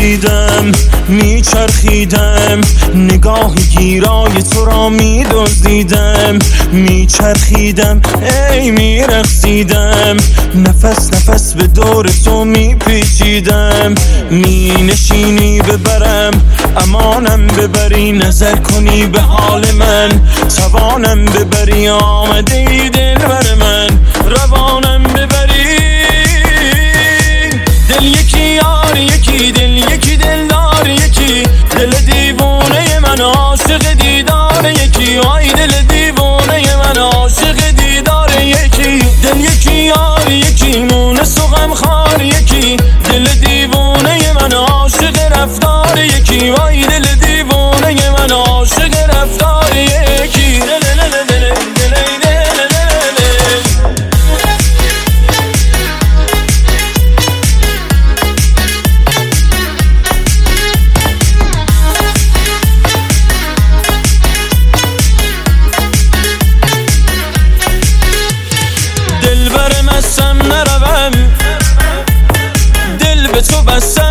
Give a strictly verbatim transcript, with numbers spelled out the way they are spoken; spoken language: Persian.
میپیچیدم میچرخیدم، نگاه گیرای تو را میدزدیدم، میچرخیدم ای میرقصیدم، نفس نفس به دور تو میپیچیدم، مینشینی ببرم امانم ببری، نظر کنی به حال من توانم ببری، آمده ای دلبر من روانم ببری، دل یکی یار یکی دل یکی دلدار یکی، دل دیوانه من عاشق دیدار یکی، آی دل دیوانه من عاشق دیدار یکی، دل یکی یار یکی مونس و غمخوار یکی، دل دیوانه من عاشق رفتار یکی، آی دل دیوانه من عاشق رفتار یکی. دل بر مستم نروم، دل به تو بستم